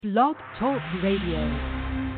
Blog Talk Radio.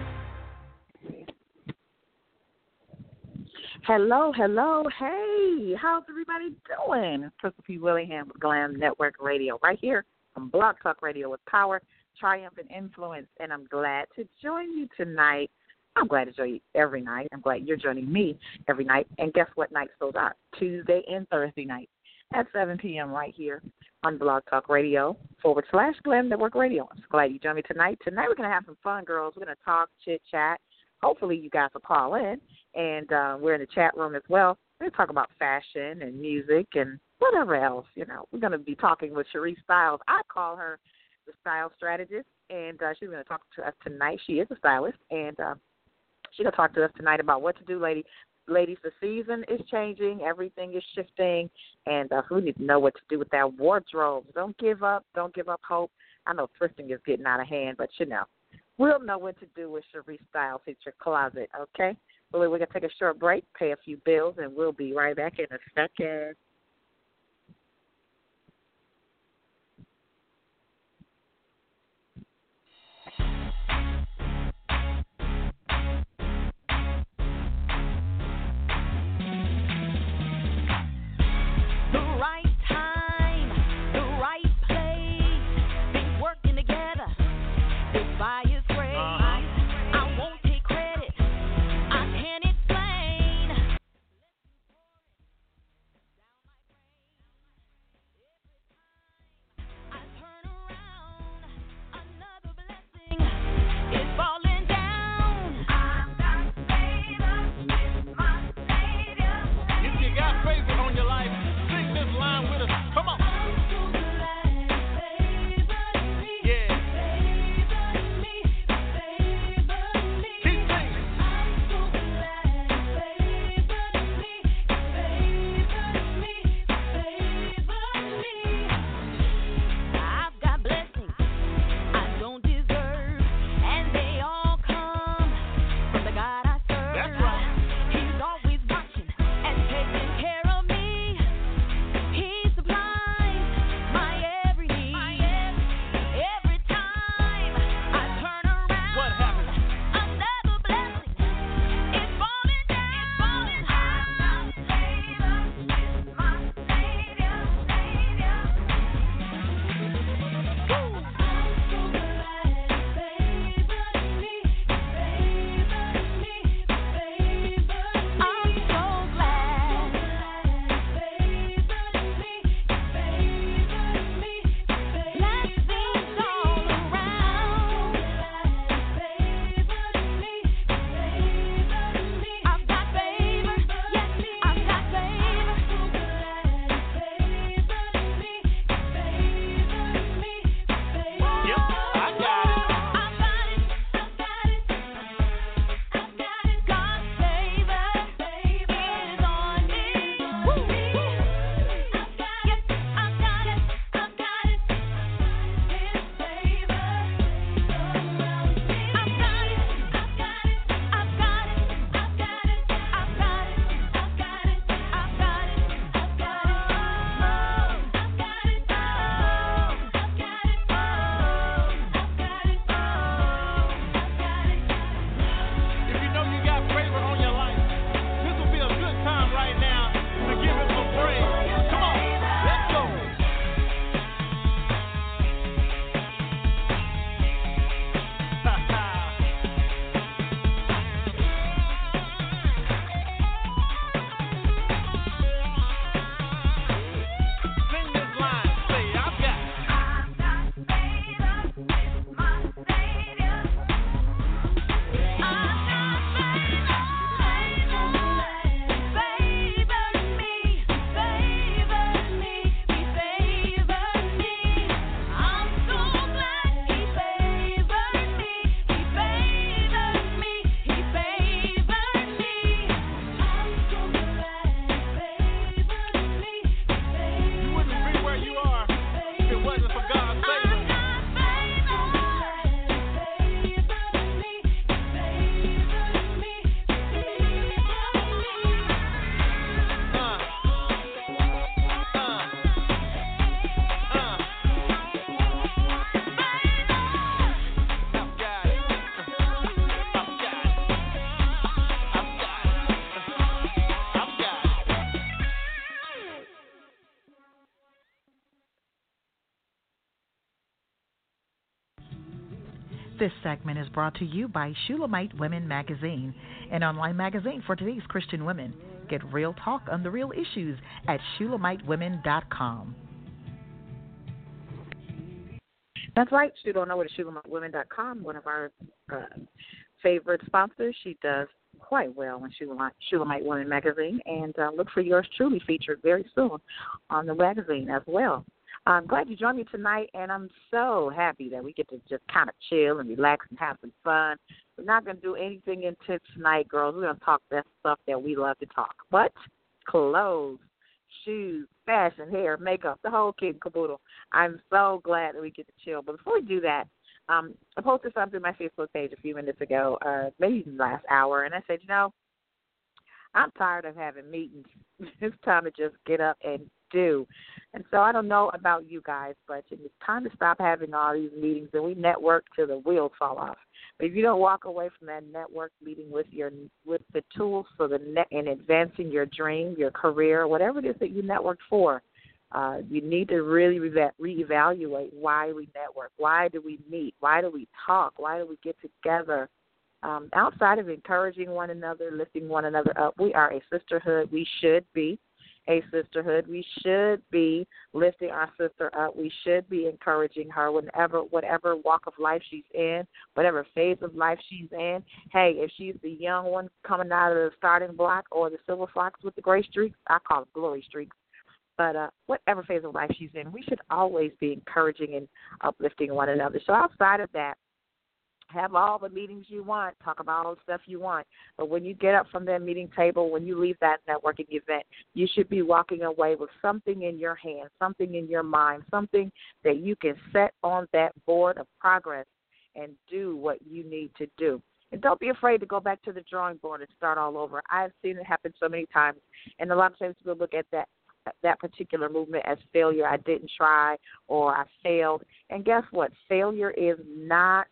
Hello, hello, hey, how's everybody doing? It's Crystal P. Willingham with Glam Network Radio, right here on Blog Talk Radio with power, triumph, and influence, and I'm glad to join you tonight. I'm glad to join you every night. I'm glad you're joining me every night, and guess what nights those are? Tuesday and Thursday night at 7 p.m. right here on Blog Talk Radio / Glam Network Radio. I'm so glad you joined me tonight. Tonight we're going to have some fun, girls. We're going to talk, chit-chat. Hopefully you guys will call in, and we're in the chat room as well. We're going to talk about fashion and music and whatever else. You know, we're going to be talking with Cherise Styles. I call her the style strategist, and she's going to talk to us tonight. She is a stylist, and she's going to talk to us tonight about what to do, ladies. Ladies, the season is changing. Everything is shifting, and so we need to know what to do with that wardrobe. Don't give up. Don't give up hope. I know thrifting is getting out of hand, but, you know, we'll know what to do with Cherise Styles. It's your closet, okay? Well, we're going to take a short break, pay a few bills, and we'll be right back in a second. This segment is brought to you by Shulamite Women Magazine, an online magazine for today's Christian women. Get real talk on the real issues at ShulamiteWomen.com. That's right. You don't know what ShulamiteWomen.com, one of our favorite sponsors. She does quite well in Shulamite Women Magazine, and look for yours truly featured very soon on the magazine as well. I'm glad you joined me tonight, and I'm so happy that we get to just kind of chill and relax and have some fun. We're not going to do anything intense tonight, girls. We're going to talk that stuff that we love to talk. But clothes, shoes, fashion, hair, makeup, the whole kit and caboodle. I'm so glad that we get to chill. But before we do that, I posted something on my Facebook page a few minutes ago, maybe even last hour, and I said, I'm tired of having meetings. It's time to just get up and do. And so I don't know about you guys, but it's time to stop having all these meetings and we network till the wheels fall off. But if you don't walk away from that network meeting with the tools for in advancing your dream, your career, whatever it is that you networked for, you need to really reevaluate why we network. Why do we meet? Why do we talk? Why do we get together? Outside of encouraging one another, lifting one another up, we are a sisterhood. We should be a sisterhood. We should be lifting our sister up. We should be encouraging her whatever walk of life she's in, whatever phase of life she's in. Hey, if she's the young one coming out of the starting block or the silver fox with the gray streaks, I call it glory streaks. But whatever phase of life she's in, we should always be encouraging and uplifting one another. So outside of that, have all the meetings you want, talk about all the stuff you want. But when you get up from that meeting table, when you leave that networking event, you should be walking away with something in your hand, something in your mind, something that you can set on that board of progress and do what you need to do. And don't be afraid to go back to the drawing board and start all over. I've seen it happen so many times, and a lot of times people look at that particular movement as failure. I didn't try or I failed. And guess what? Failure is not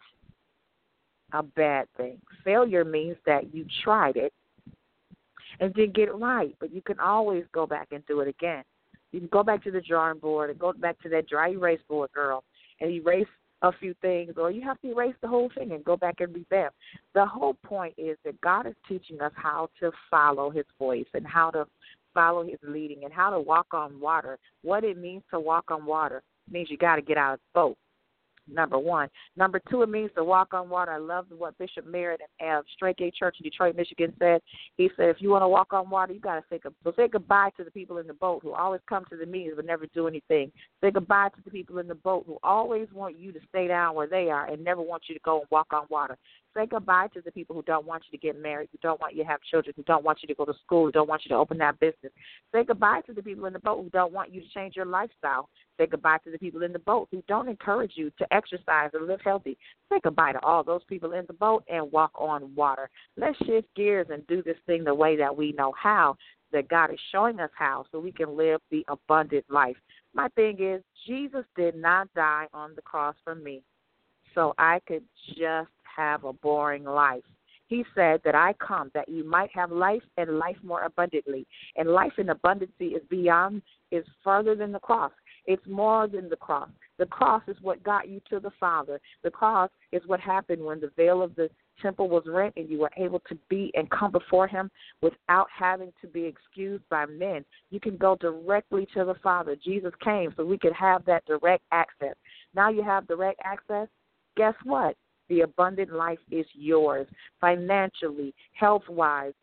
a bad thing. Failure means that you tried it and didn't get it right, but you can always go back and do it again. You can go back to the drawing board and go back to that dry erase board, girl, and erase a few things, or you have to erase the whole thing and go back and revamp. The whole point is that God is teaching us how to follow his voice and how to follow his leading and how to walk on water. What it means to walk on water means you got to get out of the boat. Number one. Number two, it means to walk on water. I love what Bishop Merritt at Straight Gate Church in Detroit, Michigan said. He said, if you want to walk on water, you got to say goodbye to the people in the boat who always come to the meetings but never do anything. Say goodbye to the people in the boat who always want you to stay down where they are and never want you to go and walk on water. Say goodbye to the people who don't want you to get married, who don't want you to have children, who don't want you to go to school, who don't want you to open that business. Say goodbye to the people in the boat who don't want you to change your lifestyle. Say goodbye to the people in the boat who don't encourage you to exercise or live healthy. Say goodbye to all those people in the boat and walk on water. Let's shift gears and do this thing the way that we know how, that God is showing us how, so we can live the abundant life. My thing is, Jesus did not die on the cross for me so I could just have a boring life. He said that I come that you might have life and life more abundantly. And life in abundancy is further than the cross. It's more than the cross. The cross is what got you to the Father. The cross is what happened when the veil of the temple was rent and you were able to be and come before him without having to be excused by men. You can go directly to the Father. Jesus came so we could have that direct access. Now you have direct access. Guess what? The abundant life is yours, financially, health-wise,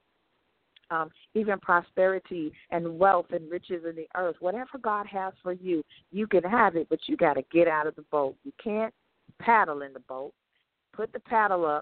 even prosperity and wealth and riches in the earth. Whatever God has for you, you can have it, but you got to get out of the boat. You can't paddle in the boat. Put the paddle up.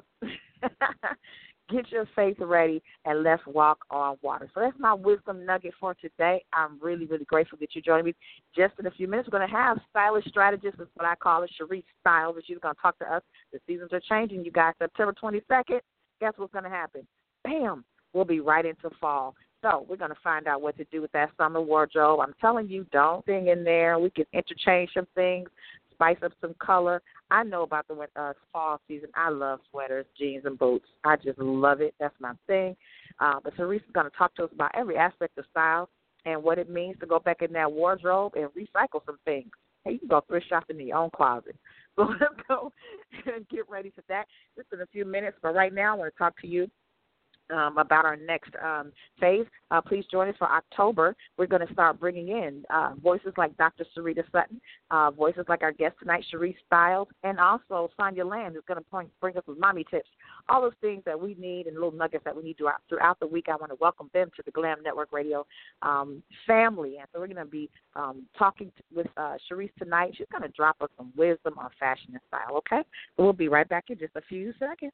Get your faith ready, and let's walk on water. So that's my wisdom nugget for today. I'm really, really grateful that you joined me. Just in a few minutes, we're going to have stylish strategist. That's what I call it, Sharice Style, but she's going to talk to us. The seasons are changing, you guys. September 22nd, guess what's going to happen? Bam, we'll be right into fall. So we're going to find out what to do with that summer wardrobe. I'm telling you, don't thing in there. We can interchange some things, spice up some color. I know about the fall season. I love sweaters, jeans, and boots. I just love it. That's my thing. But Sharice is going to talk to us about every aspect of style and what it means to go back in that wardrobe and recycle some things. Hey, you can go thrift shopping in your own closet. So let's go and get ready for that. Just in a few minutes, but right now I want to talk to you about our next phase. Please join us for October. We're going to start bringing in voices like Dr. Sarita Sutton, voices like our guest tonight, Sharice Styles, and also Sonia Land, who's going to bring us some mommy tips. All those things that we need and little nuggets that we need throughout the week. I want to welcome them to the Glam Network Radio family. And so we're going to be talking with Sharice tonight. She's going to drop us some wisdom on fashion and style, okay? So we'll be right back in just a few seconds.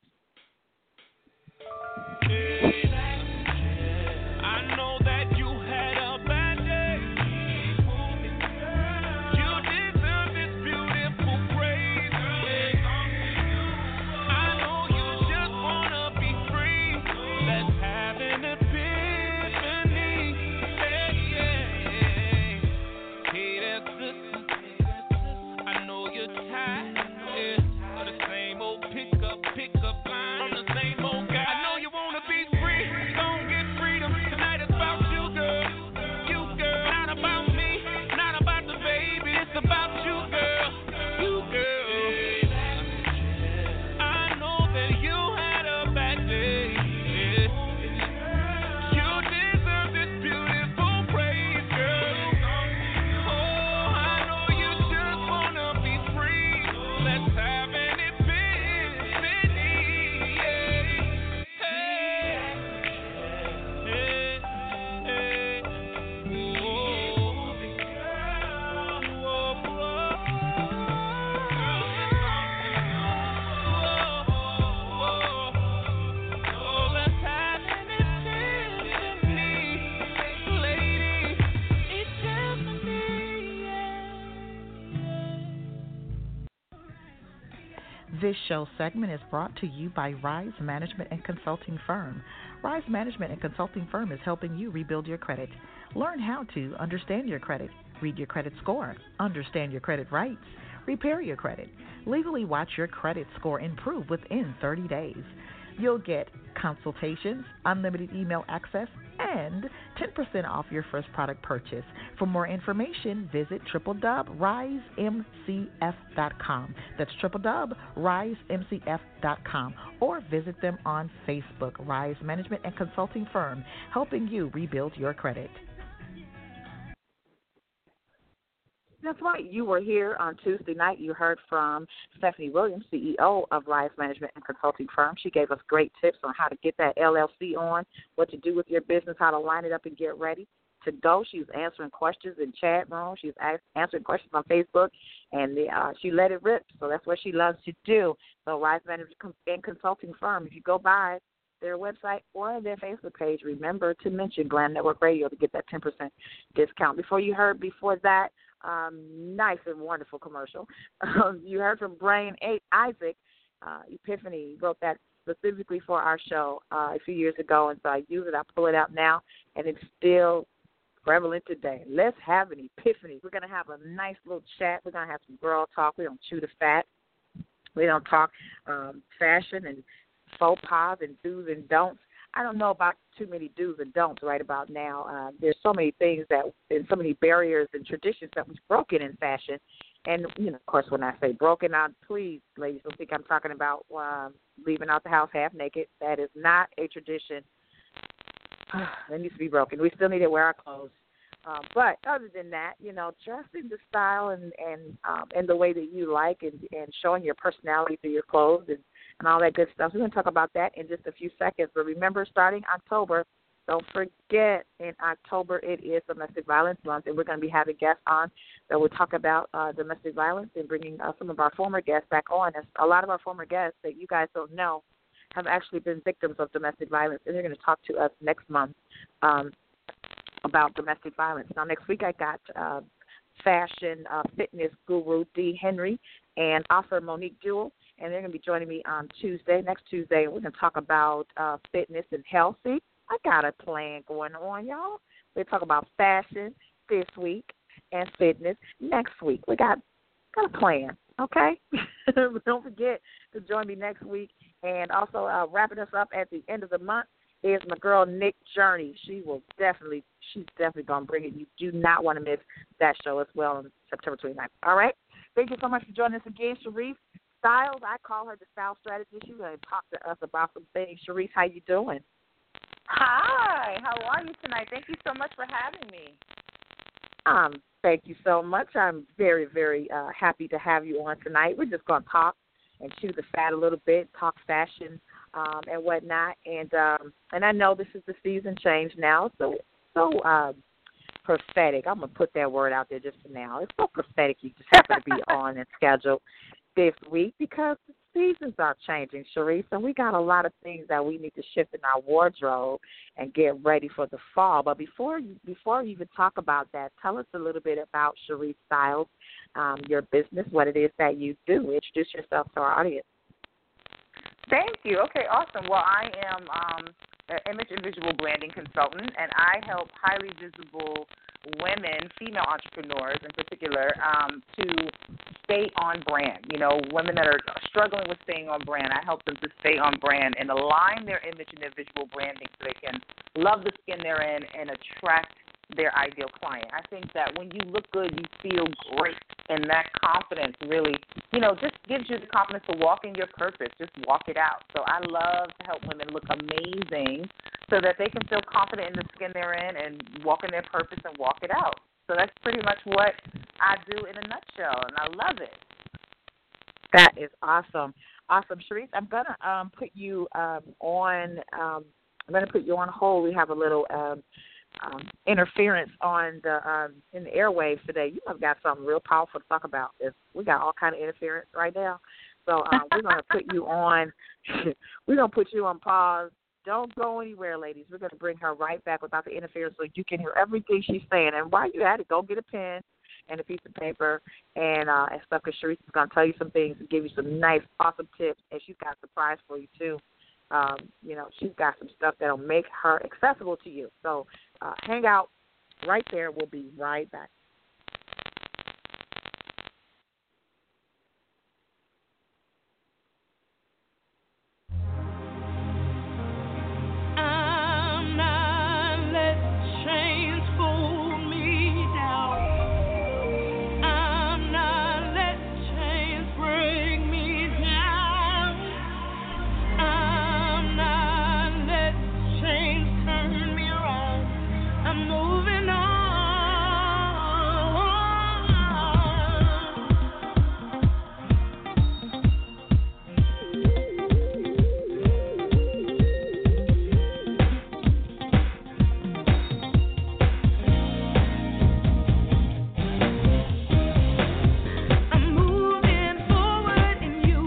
I know that you had a bad day. You deserve this beautiful praise. I know you just wanna be free. Let's have an epiphany. Hey, that's the. I know you're tired of the same old pickup line, the same old guy. I know you wanna be free, don't get freedom. Tonight it's about you, girl. You, girl. Not about me, not about the baby. It's about you, girl. You, girl. I know that you had a bad day. You deserve this beautiful praise, girl. Oh, I know you just wanna be free. Let's have an epiphany. This show segment is brought to you by Rise Management and Consulting Firm. Rise Management and Consulting Firm is helping you rebuild your credit. Learn how to understand your credit, read your credit score, understand your credit rights, repair your credit, legally watch your credit score improve within 30 days. You'll get consultations, unlimited email access, and 10% off your first product purchase. For more information, visit www.risemcf.com. That's www.risemcf.com. Or visit them on Facebook, Rise Management and Consulting Firm, helping you rebuild your credit. That's right. You were here on Tuesday night. You heard from Stephanie Williams, CEO of Rise Management and Consulting Firm. She gave us great tips on how to get that LLC on, what to do with your business, how to line it up and get ready to go. She was answering questions in chat room. She was answering questions on Facebook, and she let it rip. So that's what she loves to do. So Rise Management and Consulting Firm, if you go by their website or their Facebook page, remember to mention Glam Network Radio to get that 10% discount. Before that, nice and wonderful commercial. You heard from Brian Isaac. Epiphany wrote that specifically for our show a few years ago, and so I use it. I pull it out now, and it's still prevalent today. Let's have an epiphany. We're going to have a nice little chat. We're going to have some girl talk. We don't chew the fat. We don't talk fashion and faux pas and do's and don'ts. I don't know about too many do's and don'ts right about now. There's so many things and so many barriers and traditions that was broken in fashion. And, of course, when I say broken, please, ladies, don't think I'm talking about leaving out the house half naked. That is not a tradition. That needs to be broken. We still need to wear our clothes. But other than that, dress in the style and the way that you like and showing your personality through your clothes and all that good stuff. We're going to talk about that in just a few seconds. But remember, starting October, don't forget, in October it is Domestic Violence Month, and we're going to be having guests on that will talk about domestic violence and bringing some of our former guests back on. As a lot of our former guests that you guys don't know have actually been victims of domestic violence, and they're going to talk to us next month about domestic violence. Now, next week I got fashion fitness guru Dee Henry and author Monique Jewell, and they're going to be joining me on next Tuesday, and we're going to talk about fitness and health. See, I got a plan going on, y'all. We'll talk about fashion this week and fitness next week. We got a plan, okay? Don't forget to join me next week. And also wrapping us up at the end of the month is my girl Nick Journey. She's definitely going to bring it. You do not want to miss that show as well on September 29th. All right? Thank you so much for joining us again, Sharice Styles. I call her the style strategist. You're going to talk to us about some things. Sharice, how you doing? Hi, how are you tonight? Thank you so much for having me. Thank you so much. I'm very, very happy to have you on tonight. We're just going to talk and chew the fat a little bit, talk fashion and whatnot. And I know this is the season change now, so prophetic. I'm going to put that word out there just for now. It's so prophetic you just happen to be on and scheduled this week because the seasons are changing, Sharice, and we got a lot of things that we need to shift in our wardrobe and get ready for the fall. But before you even talk about that, tell us a little bit about Sharice Styles, your business, what it is that you do. Introduce yourself to our audience. Thank you. Okay, awesome. Well, I am an image and visual branding consultant, and I help highly visible women, female entrepreneurs in particular, to stay on brand. You know, women that are struggling with staying on brand, I help them to stay on brand and align their image and their visual branding so they can love the skin they're in and attract their ideal client. I think that when you look good, you feel great, and that confidence really, just gives you the confidence to walk in your purpose, just walk it out. So I love to help women look amazing so that they can feel confident in the skin they're in and walk in their purpose and walk it out. So that's pretty much what I do in a nutshell, and I love it. That is awesome. Awesome. Sharice, I'm going to put you on hold. We have a little interference on the in the airwaves today. You have got something real powerful to talk about. We got all kind of interference right now, so we're going to put you on. We're going to put you on pause. Don't go anywhere, ladies. We're going to bring her right back without the interference, so you can hear everything she's saying. And while you're at it, go get a pen and a piece of paper and stuff. Because Sharice is going to tell you some things and give you some nice, awesome tips, and she's got a surprise for you too. She's got some stuff that'll make her accessible to you. So hang out right there. We'll be right back. I'm not letting chains pull me down. I'm not letting chains break me down. I'm not letting chains turn me around. I'm moving on. I'm moving forward in you.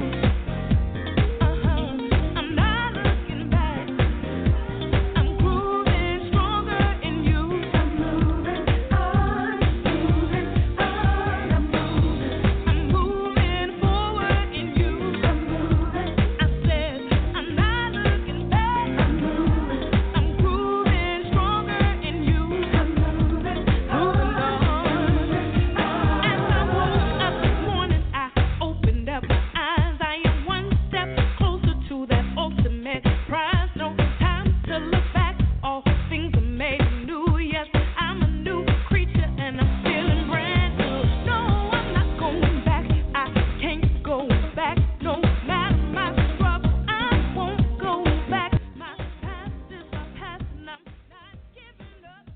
I'm not looking back. I'm growing stronger in you. I'm moving on, moving on. I'm moving forward in you. I said I'm not looking back. I'm growing stronger in you. Moving on. As I woke up this morning, I opened up my eyes. I am one step closer to that ultimate prize. No time to look back. All things are made new. Yes, I'm a new creature and I'm feeling brand new. No, I'm not going back. I can't go back. No matter my struggle, I won't go back. My past is my past and I'm not giving up.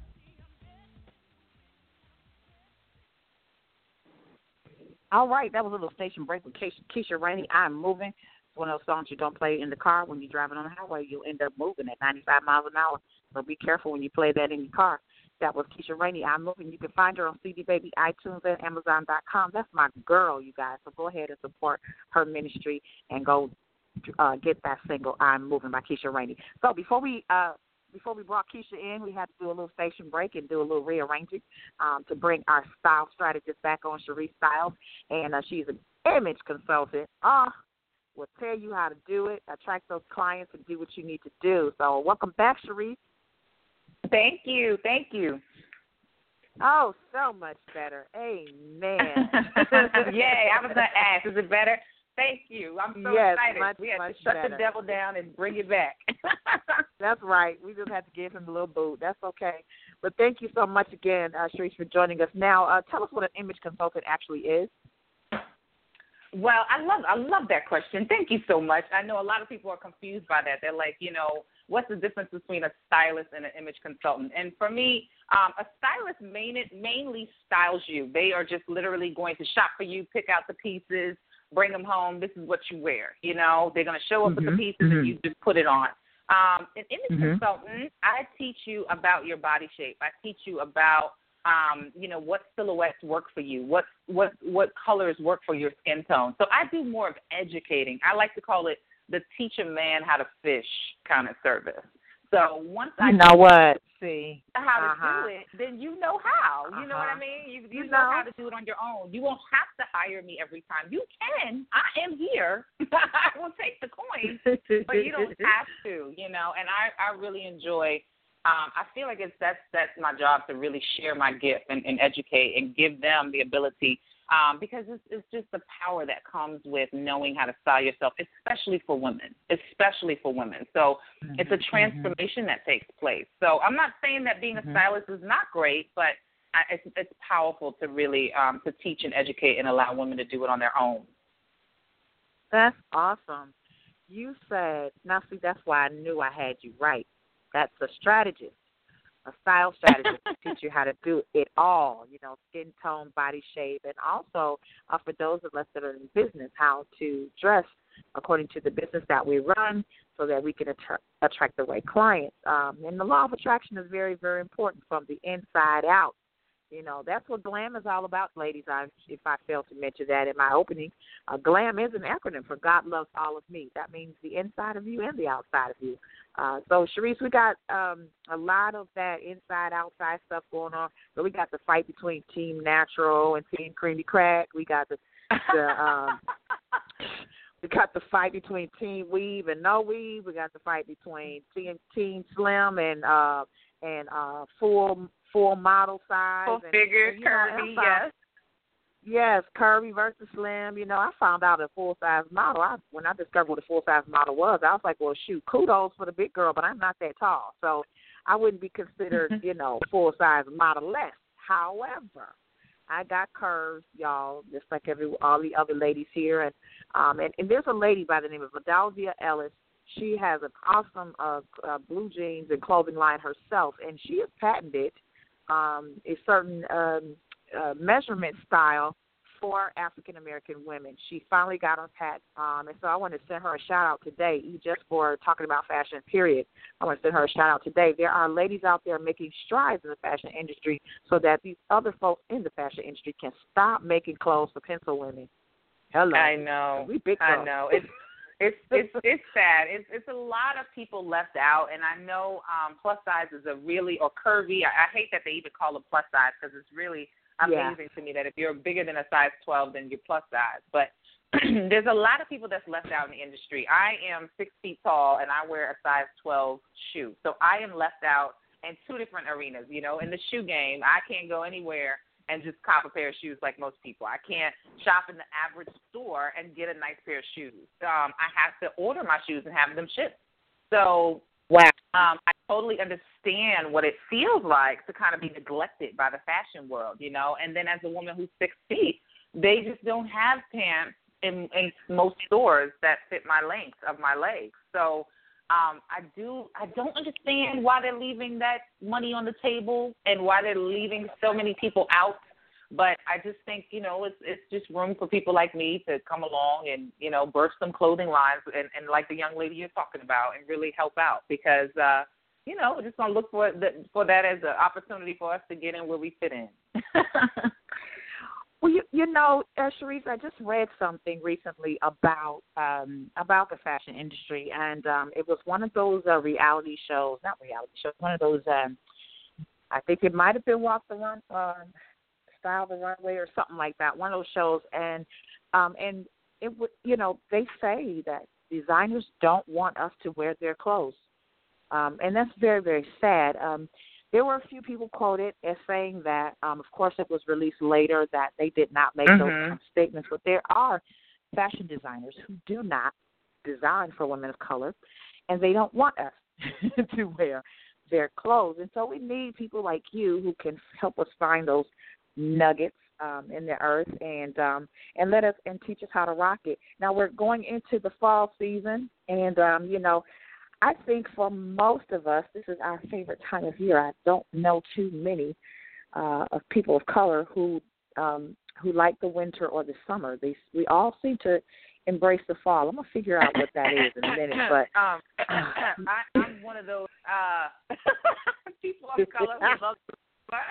All right, that was a little station break with Keisha Rainey. I'm moving. It's one of those songs you don't play in the car. When you're driving on the highway, you'll end up moving at 95 miles an hour. So be careful when you play that in your car. That was Keisha Rainey. I'm moving. You can find her on CD Baby, iTunes, and Amazon.com. That's my girl, you guys. So go ahead and support her ministry and go get that single, I'm Moving by Keisha Rainey. So before we brought Keisha in, we had to do a little station break and do a little rearranging to bring our style strategist back on, Sharice Styles. And she's an image consultant. Will tell you how to do it, attract those clients, and do what you need to do. So welcome back, Sharice. Thank you. Thank you. Oh, so much better. Amen. Yay, I was going to ask, is it better? Thank you. I'm so excited. We had to shut the devil down and bring it back. That's right. We just had to give him a little boot. That's okay. But thank you so much again, Sharice, for joining us. Now, tell us what an image consultant actually is. Well, I love that question. Thank you so much. I know a lot of people are confused by that. They're like, what's the difference between a stylist and an image consultant? And for me, a stylist mainly styles you. They are just literally going to shop for you, pick out the pieces, bring them home. This is what you wear. They're going to show up with the pieces and you just put it on. An image consultant, I teach you about your body shape. I teach you about what silhouettes work for you, what colors work for your skin tone. So I do more of educating. I like to call it the teach a man how to fish kind of service. So once I know how to do it, then you know how. You know what I mean? You know how to do it on your own. You won't have to hire me every time. You can. I am here. I will take the coin, but you don't have to. And I really enjoy. I feel like that's my job, to really share my gift and educate and give them the ability, because it's just the power that comes with knowing how to style yourself, especially for women. So it's a transformation that takes place. So I'm not saying that being a stylist is not great, but it's powerful to really to teach and educate and allow women to do it on their own. That's awesome. You said, now see, that's why I knew I had you right. That's a strategist, a style strategist to teach you how to do it all, skin tone, body shape, and also for those of us that are in business, how to dress according to the business that we run so that we can attract the right clients. And the law of attraction is very, very important from the inside out. That's what GLAM is all about, ladies. If I failed to mention that in my opening, GLAM is an acronym for God Loves All of Me. That means the inside of you and the outside of you. So, Sharice, we got a lot of that inside, outside stuff going on. So we got the fight between Team Natural and Team Creamy Crack. We got the we got the fight between Team Weave and No Weave. We got the fight between Team Slim and full model size. Full figure, curvy, yes. Yes, curvy versus slim. I found out a full-size model. When I discovered what a full-size model was, I was like, well, shoot, kudos for the big girl, but I'm not that tall. So I wouldn't be considered, full-size model-less. However, I got curves, y'all, just like all the other ladies here. And there's a lady by the name of Adalvia Ellis. She has an awesome blue jeans and clothing line herself, and she has patented a certain measurement style for African-American women. She finally got her patent, and so I want to send her a shout-out today, just for talking about fashion, period. I want to send her a shout-out today. There are ladies out there making strides in the fashion industry so that these other folks in the fashion industry can stop making clothes for pencil women. Hello. I know. We big girls. I know. It's sad. It's a lot of people left out, and I know plus size is a really, or curvy. I hate that they even call it plus size, because it's really amazing to me that if you're bigger than a size 12, then you're plus size. But there's a lot of people that's left out in the industry. I am 6 feet tall, and I wear a size 12 shoe. So I am left out in two different arenas. In the shoe game, I can't go anywhere and just cop a pair of shoes like most people. I can't shop in the average store and get a nice pair of shoes. I have to order my shoes and have them shipped. So wow. I totally understand what it feels like to kind of be neglected by the fashion world, And then as a woman who's 6 feet, they just don't have pants in most stores that fit my length of my legs. So I don't understand why they're leaving that money on the table and why they're leaving so many people out. But I just think, it's just room for people like me to come along and, birth some clothing lines and like the young lady you're talking about, and really help out, because, we're just going to look for that as an opportunity for us to get in where we fit in. Well, Sharice, I just read something recently about the fashion industry, and it was one of those reality shows, not reality shows, one of those, I think it might have been Walk the Run, Style the Runway or something like that, one of those shows, and it would, they say that designers don't want us to wear their clothes, and that's very, very sad. There were a few people quoted as saying that, of course, it was released later that they did not make those kind of statements, but there are fashion designers who do not design for women of color, and they don't want us to wear their clothes. And so we need people like you who can help us find those nuggets in the earth, and let us and teach us how to rock it. Now we're going into the fall season, and I think for most of us, this is our favorite time of year. I don't know too many of people of color who like the winter or the summer. We all seem to embrace the fall. I'm gonna figure out what that is in a minute, but I'm one of those people of color who love the summer.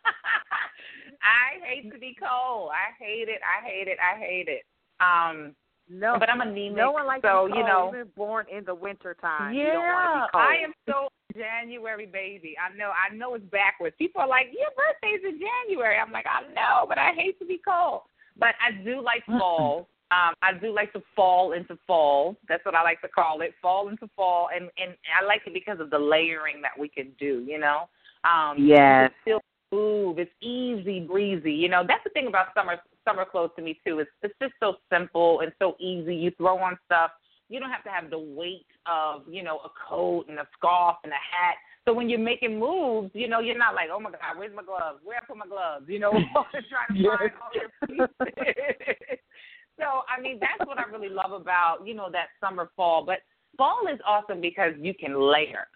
I hate to be cold. I hate it. No, but I'm anemic. No one likes so to be cold. Even born in the winter time. Yeah, you don't want to be cold. I am so January baby. I know it's backwards. People are like, your birthday's in January. I'm like, I know, but I hate to be cold. But I do like fall. I do like to fall into fall. That's what I like to call it, fall into fall. And I like it because of the layering that we can do, Yes. It's still move. It's easy breezy. That's the thing about summer clothes to me, too. It's just so simple and so easy. You throw on stuff. You don't have to have the weight of, a coat and a scarf and a hat. So when you're making moves, you're not like, oh, my God, where's my gloves? Where I put my gloves? Trying to find all your pieces. So, that's what I really love about, that summer, fall. But fall is awesome because you can layer.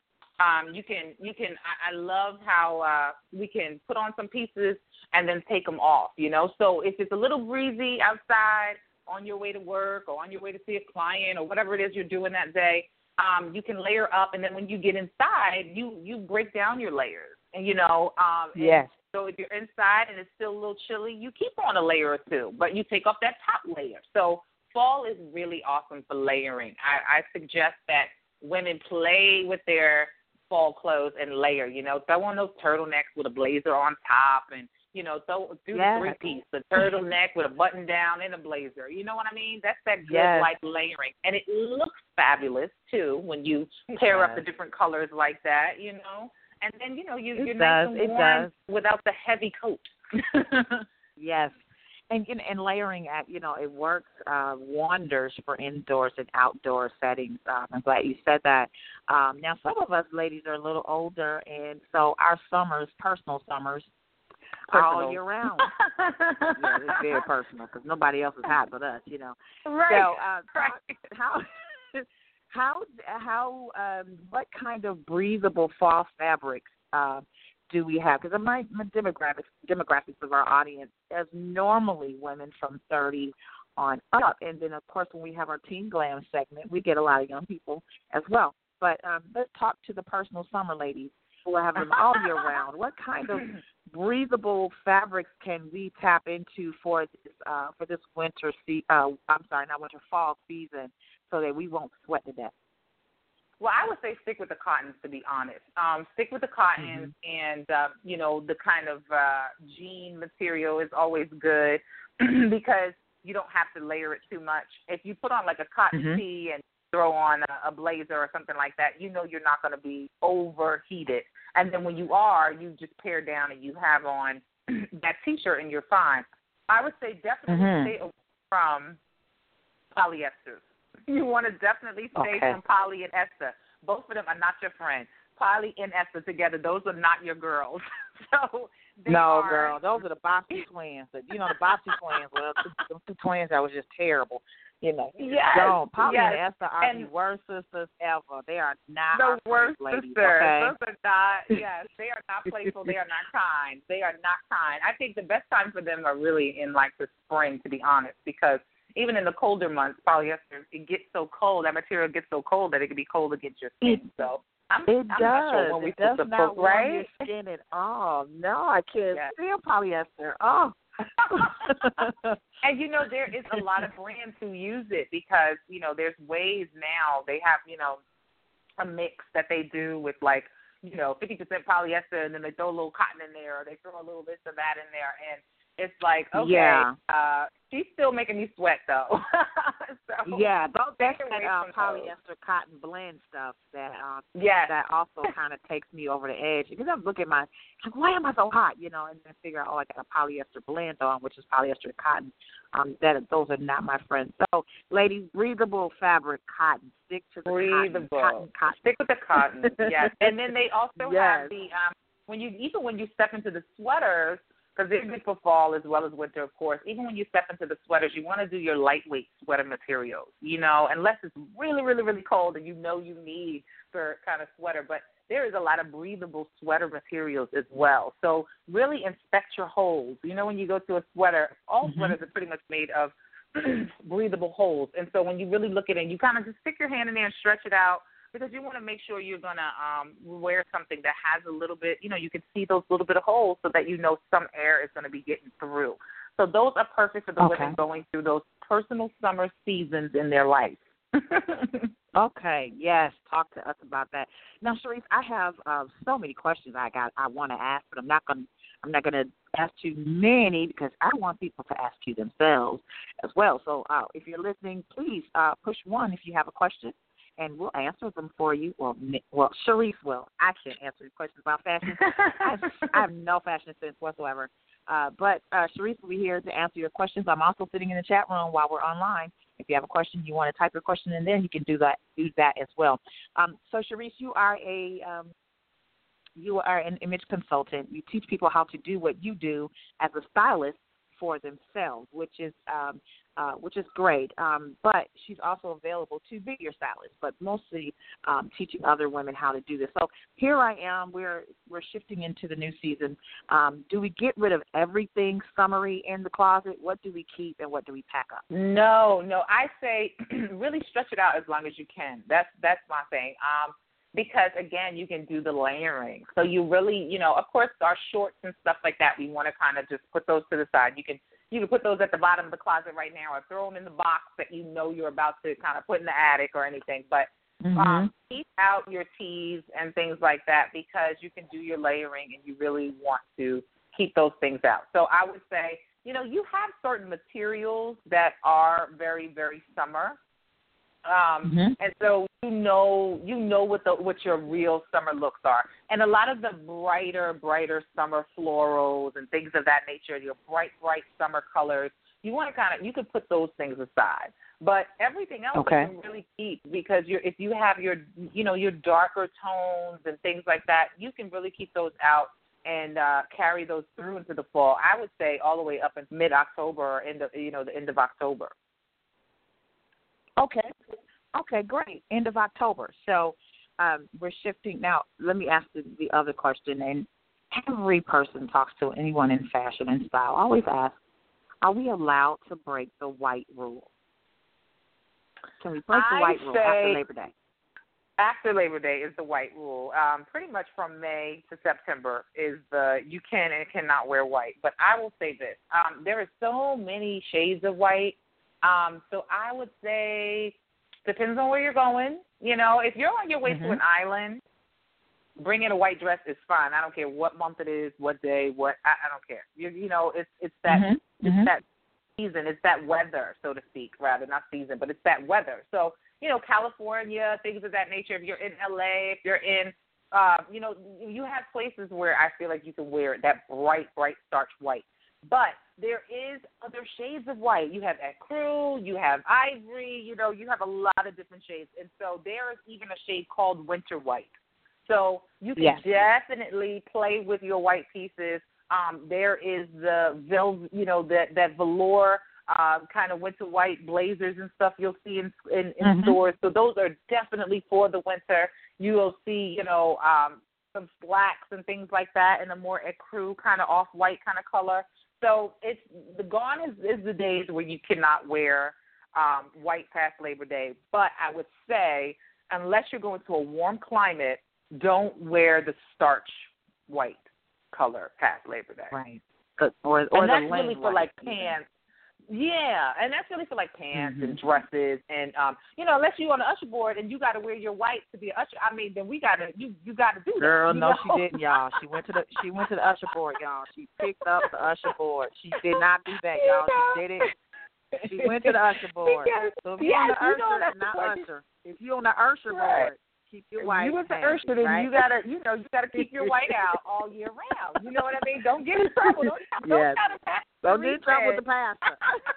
I love how we can put on some pieces and then take them off, So if it's a little breezy outside on your way to work or on your way to see a client or whatever it is you're doing that day, you can layer up. And then when you get inside, you break down your layers. And, yes. So if you're inside and it's still a little chilly, you keep on a layer or two, but you take off that top layer. So fall is really awesome for layering. I suggest that women play with their fall clothes and layer, throw on those turtlenecks with a blazer on top and, do the three-piece, the turtleneck with a button down and a blazer. You know what I mean? That's that good, layering. And it looks fabulous, too, when you pair up the different colors like that, And then, you're nice and warm without the heavy coat. Yes. And layering, it works wonders for indoors and outdoor settings. I'm glad you said that. Now, some of us ladies are a little older, and so our personal summers, are all year round. Yeah, it's very personal because nobody else is hot but us, Right. So, what kind of breathable fall fabrics do we have? Because my demographics of our audience is normally women from 30 on up, and then of course when we have our Teen Glam segment, we get a lot of young people as well. But let's talk to the personal summer ladies who have them all year round. What kind of breathable fabrics can we tap into for this fall season, so that we won't sweat to death? Well, I would say stick with the cottons, to be honest. Stick with the cottons, and the kind of jean material is always good because you don't have to layer it too much. If you put on like a cotton tee and throw on a blazer or something like that, you're not going to be overheated. And then when you are, you just pare down and you have on that T-shirt and you're fine. I would say definitely stay away from polyesters. You want to definitely stay from Poly and Esther. Both of them are not your friends. Poly and Esther together, those are not your girls. Girl, those are the Bossy twins. The Bossy twins, well, the two twins that was just terrible. Yes, Poly and Esther are the worst sisters ever. They are not the worst ladies, sisters. okay? Those are not. Yes, they are not playful. They are not kind. They are not kind. I think the best time for them are really in like the spring, to be honest, because even in the colder months, polyester, it gets so cold. That material gets so cold that it can be cold against your skin. So I'm not sure when we does not warm right? your skin at all. No, I can't stand polyester. Oh. And there is a lot of brands who use it because there's ways now they have a mix that they do with 50% polyester, and then they throw a little cotton in there, or they throw a little this or that in there, and it's like, okay, she's still making me sweat though. So that's that polyester cotton blend stuff that also kind of takes me over the edge, because I'm looking at why am I so hot, and then figure out, I got a polyester blend on, which is polyester cotton. Those are not my friends. So, ladies, breathable fabric cotton. Stick to the cotton. Stick with the cotton. Yes, and then they also have the when you step into the sweaters. because they're good for fall as well as winter, of course. Even when you step into the sweaters, you want to do your lightweight sweater materials, unless it's really, really, really cold and you need for kind of sweater. But there is a lot of breathable sweater materials as well. So really inspect your holes. When you go to a sweater, all sweaters are pretty much made of breathable holes. And so when you really look at it, you kind of just stick your hand in there and stretch it out, because you want to make sure you're going to wear something that has a little bit, you can see those little bit of holes so that some air is going to be getting through. So those are perfect for the women going through those personal summer seasons in their life. Okay, yes, talk to us about that. Now, Sharice, I have so many questions I want to ask, but I'm not going to ask too many because I want people to ask you themselves as well. So if you're listening, please push 1 if you have a question, and we'll answer them for you. Well, Sharice will. I can't answer the questions about fashion. I have no fashion sense whatsoever. But Sharice will be here to answer your questions. I'm also sitting in the chat room while we're online. If you have a question, you want to type your question in there, you can do that as well. So Sharice, you are an image consultant. You teach people how to do what you do as a stylist for themselves, which is great. But she's also available to be your stylist, but mostly teaching other women how to do this. So here I am. We're shifting into the new season. Do we get rid of everything summery in the closet? What do we keep and what do we pack up? No. I say really stretch it out as long as you can. That's my thing. Because, again, you can do the layering. So you really, of course, our shorts and stuff like that, we want to kind of just put those to the side. You can put those at the bottom of the closet right now or throw them in the box that you're about to kind of put in the attic or anything. But keep out your tees and things like that because you can do your layering and you really want to keep those things out. So I would say, you have certain materials that are very, very summer. And so you know what your real summer looks are. And a lot of the brighter summer florals and things of that nature, your bright summer colors, you can put those things aside. But everything else you can really keep because if you have your darker tones and things like that, you can really keep those out and carry those through into the fall. I would say all the way up in mid-October or the end of October. Okay, great. End of October. So we're shifting. Now, let me ask the other question. And every person talks to anyone in fashion and style always asks, are we allowed to break the white rule? Can we break the white rule after Labor Day? After Labor Day is the white rule. Pretty much from May to September is you can and cannot wear white. But I will say this. There are so many shades of white. So I would say depends on where you're going. If you're on your way to an island, bringing a white dress is fine. I don't care what month it is, what day, I don't care. It's that season, it's that weather, so to speak, rather not season, but it's that weather. So, California, things of that nature. If you're in LA, if you're in, you have places where I feel like you can wear that bright starch white. But there is other shades of white. You have ecru, you have ivory, you have a lot of different shades. And so there is even a shade called winter white. So you can definitely play with your white pieces. There is the that velour kind of winter white blazers and stuff you'll see in stores. So those are definitely for the winter. You will see, some slacks and things like that in a more ecru kind of off-white kind of color. So gone is the days where you cannot wear white past Labor Day. But I would say, unless you're going to a warm climate, don't wear the starch white color past Labor Day. Right. Or and that's the really for like pants. Yeah, and that's really for like pants and dresses and unless you're on the usher board and you got to wear your white to be an usher. I mean, then you got to do that. Girl, no, she didn't, y'all. She went to the usher board, y'all. She picked up the usher board. She did not do that, y'all. She did it. She went to the usher board. So if you're on the usher, not usher. If you're on the usher board, keep your white. You with the usher, then you gotta keep your white out all year round. You know what I mean? Don't get in trouble. Don't get in trouble with the pastor.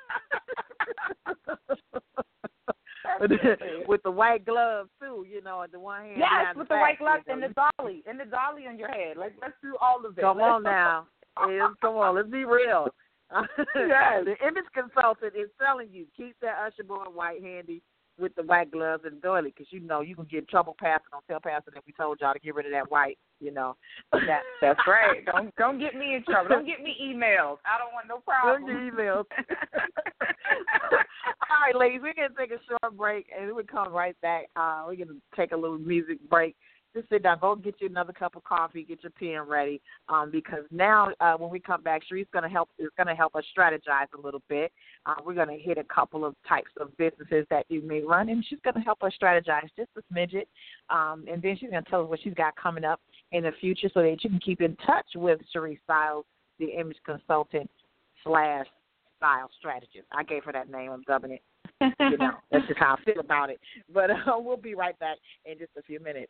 With the white gloves too, the one hand. Yes, with the white gloves and the dolly on your head. Let's do all of it. Come on now. Come on, let's be real. Yes. The image consultant is telling you, keep that Usher Boy white handy with the white gloves and doily, because you know you can get in trouble passing on tell passing if we told y'all to get rid of that white, you know. That's right. Don't get me in trouble. Don't get me emails. I don't want no problem. Don't get emails. All right, ladies, we're going to take a short break, and we'll come right back. We're going to take a little music break. Just sit down, go get you another cup of coffee, get your pen ready, because now when we come back, Sheree's going to help us strategize a little bit. We're going to hit a couple of types of businesses that you may run, and she's going to help us strategize just a smidget, and then she's going to tell us what she's got coming up in the future so that you can keep in touch with Sheree Styles, the image consultant / style strategist. I gave her that name. I'm dubbing it. You know, that's just how I feel about it. But we'll be right back in just a few minutes.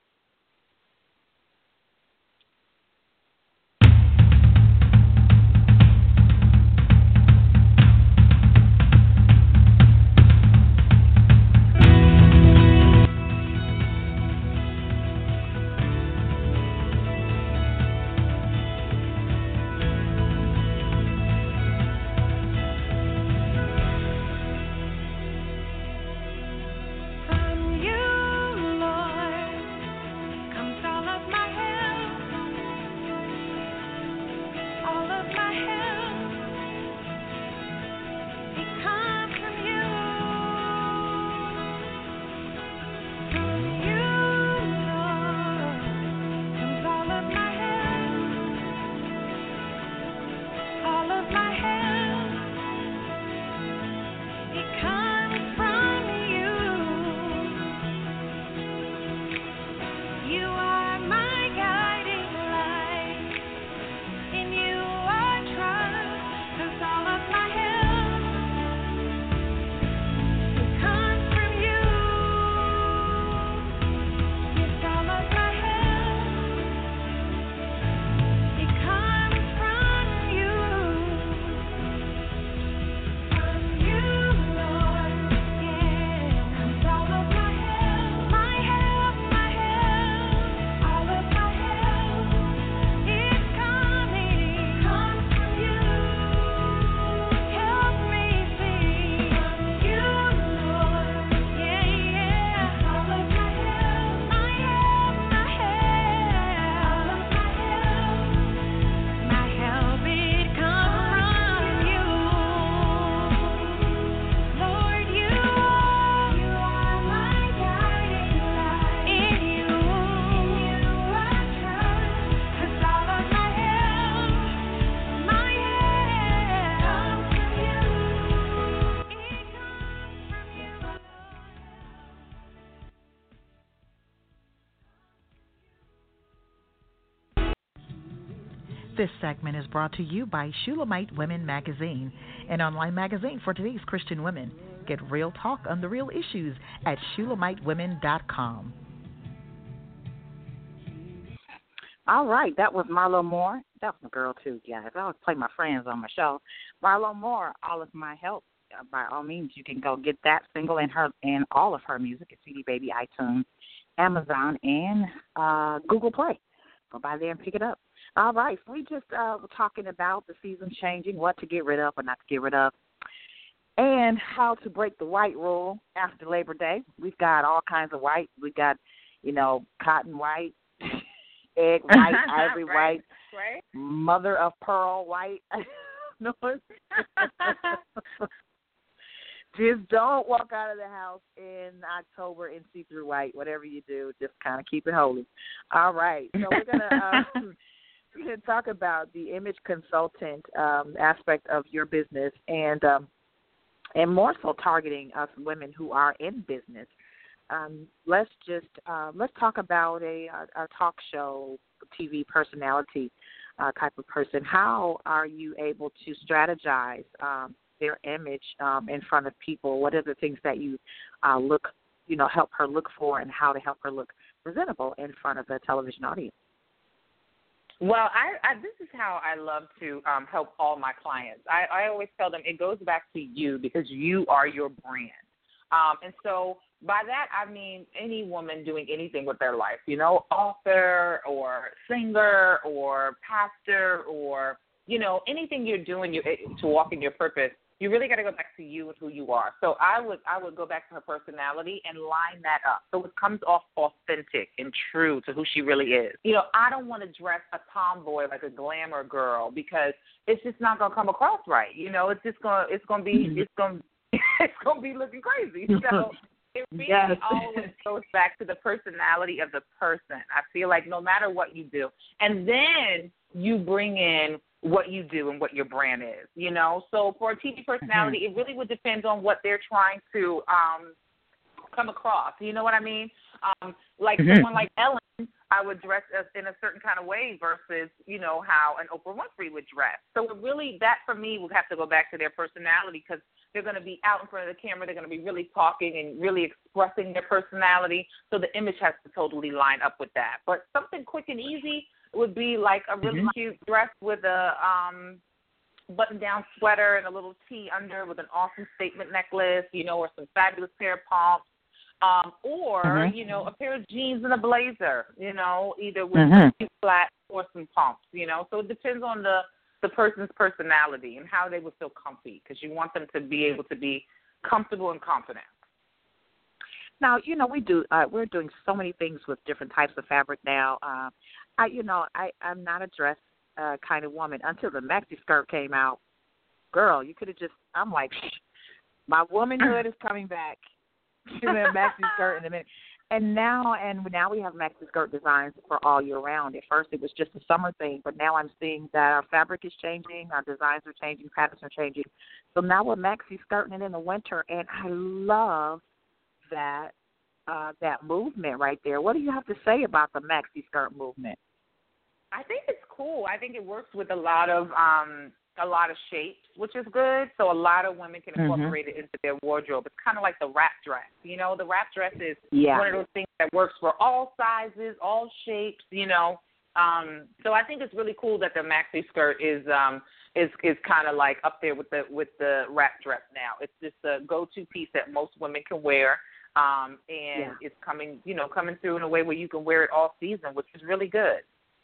This segment is brought to you by Shulamite Women Magazine, an online magazine for today's Christian women. Get real talk on the real issues at ShulaMiteWomen.com. All right, that was Marlo Moore. That was a girl, too, guys. I always play my friends on my show. Marlo Moore, All of My Help. By all means, you can go get that single and all of her music at CD Baby, iTunes, Amazon, and Google Play. Go by there and pick it up. All right, so we just were talking about the season changing, what to get rid of or not to get rid of, and how to break the white rule after Labor Day. We've got all kinds of white. We've got, cotton white, egg white, ivory right, white, right. mother of pearl white. No, just don't walk out of the house in October in see-through white. Whatever you do, just kind of keep it holy. All right, so we're gonna talk about the image consultant aspect of your business, and more so targeting us women who are in business. Let's talk about a talk show, TV personality type of person. How are you able to strategize their image in front of people? What are the things that you help her look for, and how to help her look presentable in front of a television audience? Well, this is how I love to help all my clients. I always tell them it goes back to you, because you are your brand. And so by that, I mean any woman doing anything with their life, author or singer or pastor or, anything you're doing to walk in your purpose, you really got to go back to you and who you are. So I would go back to her personality and line that up so it comes off authentic and true to who she really is. I don't want to dress a tomboy like a glamour girl because it's just not going to come across right. It's going to be looking crazy. So it really always goes back to the personality of the person. I feel like no matter what you do, and then you bring in what you do and what your brand is, So for a TV personality, it really would depend on what they're trying to come across. You know what I mean? Someone like Ellen, I would dress in a certain kind of way versus, how an Oprah Winfrey would dress. So that for me would have to go back to their personality because they're going to be out in front of the camera. They're going to be really talking and really expressing their personality. So the image has to totally line up with that. But something quick and easy would be like a really cute dress with a button-down sweater and a little tee under with an awesome statement necklace, or some fabulous pair of pumps, or, a pair of jeans and a blazer, either with some flat or some pumps, So it depends on the person's personality and how they would feel comfy because you want them to be able to be comfortable and confident. Now, we're doing so many things with different types of fabric now. I'm not a dress kind of woman until the maxi skirt came out. Girl, you could have I'm like, my womanhood is coming back. To the maxi skirt in a minute. And now we have maxi skirt designs for all year round. At first it was just a summer thing, but now I'm seeing that our fabric is changing, our designs are changing, patterns are changing. So now we're maxi skirting it in the winter, and I love that movement right there. What do you have to say about the maxi skirt movement? I think it's cool. I think it works with a lot of shapes, which is good. So a lot of women can incorporate it into their wardrobe. It's kind of like the wrap dress. The wrap dress is one of those things that works for all sizes, all shapes. So I think it's really cool that the maxi skirt is kind of like up there with the wrap dress now. It's just a go-to piece that most women can wear. It's coming through in a way where you can wear it all season, which is really good.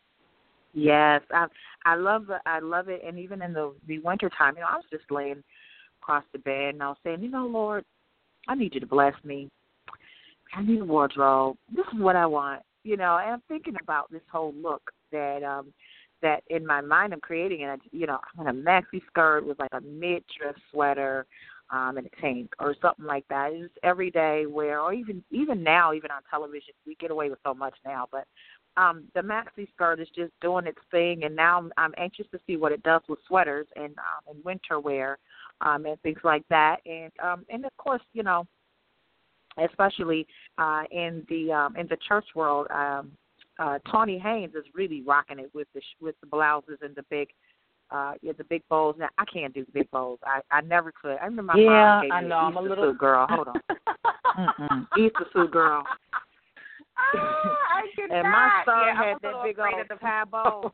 Yes, I love it, and even in the winter time, I was just laying across the bed and I was saying, Lord, I need you to bless me. I need a wardrobe. This is what I want, and I'm thinking about this whole look that in my mind I'm creating, and I want a maxi skirt with like a mid-dress sweater and a tank or something like that. It's everyday wear, or even now, even on television, we get away with so much now, but. The maxi skirt is just doing its thing, and now I'm anxious to see what it does with sweaters and winter wear and things like that. And of course, especially in the church world, Tawny Haynes is really rocking it with the blouses and the big bows. Now I can't do big bows. I never could. I remember my mom gave me I'm a little suit girl. Hold on, Easter suit girl. I could and not. My son had that big old tie bow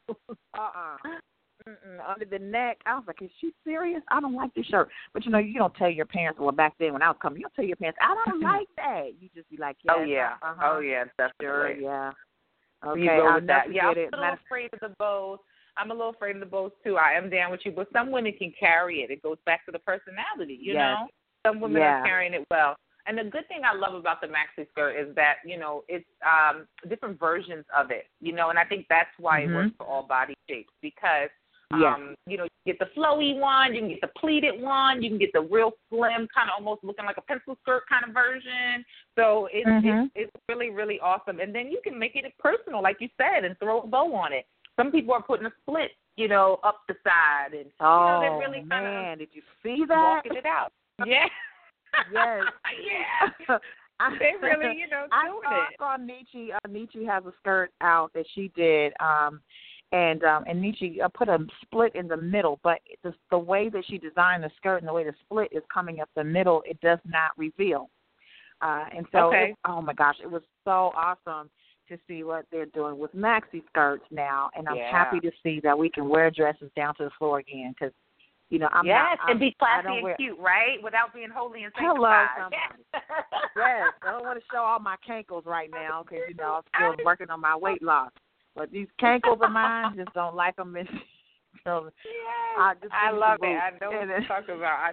under the neck. I was like, is she serious? I don't like this shirt. But, you don't tell your parents, well, back then when I was coming, you don't tell your parents, I don't like that. You just be like, yes, oh, yeah. Oh, yeah, definitely. Sure, yeah. Okay, you go I'll with that. Yeah, I'm it. a little afraid of the bows. I'm a little afraid of the bows, too. I am down with you. But some women can carry it. It goes back to the personality, you know? Some women are carrying it well. And the good thing I love about the maxi skirt is that, it's different versions of it, and I think that's why it works for all body shapes because, you get the flowy one, you can get the pleated one, you can get the real slim, kind of almost looking like a pencil skirt kind of version. So it's really, really awesome. And then you can make it personal, like you said, and throw a bow on it. Some people are putting a split, up the side. And, they're really kind of did you see that? Walking it out. Yeah. Yes. Yeah. They really, doing it. I saw Nietzsche. Nietzsche has a skirt out that she did, and Nietzsche put a split in the middle. But the way that she designed the skirt and the way the split is coming up the middle, it does not reveal. And so, oh my gosh, it was so awesome to see what they're doing with maxi skirts now. And I'm happy to see that we can wear dresses down to the floor again because. And be classy and cute, right? Without being holy and sanctified. Hello, somebody. Yes, I don't want to show all my cankles right now because, I'm still working on my weight loss. But these cankles of mine, just don't like them. So I love it. I know what you're talking about.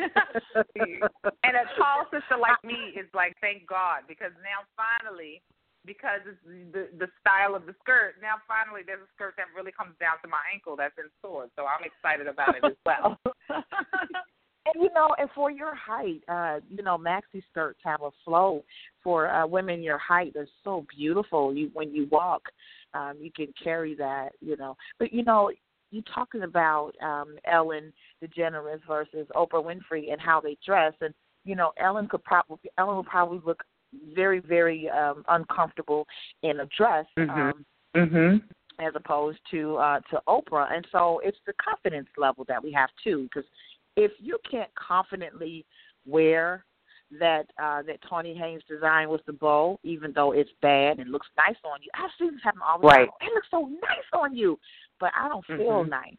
And a tall sister like me is like, thank God, because now finally, because it's the style of the skirt, now finally there's a skirt that really comes down to my ankle that's in stores. So I'm excited about it as well. And, and for your height, maxi skirts have a flow for women your height. They're so beautiful. When you walk, you can carry that, But, you're talking about Ellen DeGeneres versus Oprah Winfrey and how they dress. And, Ellen would probably look very, very uncomfortable in a dress as opposed to Oprah. And so it's the confidence level that we have, too, because if you can't confidently wear that Tawny Haynes design with the bow, even though it's bad and looks nice on you, I've seen this happen all the time. It looks so nice on you, but I don't feel nice.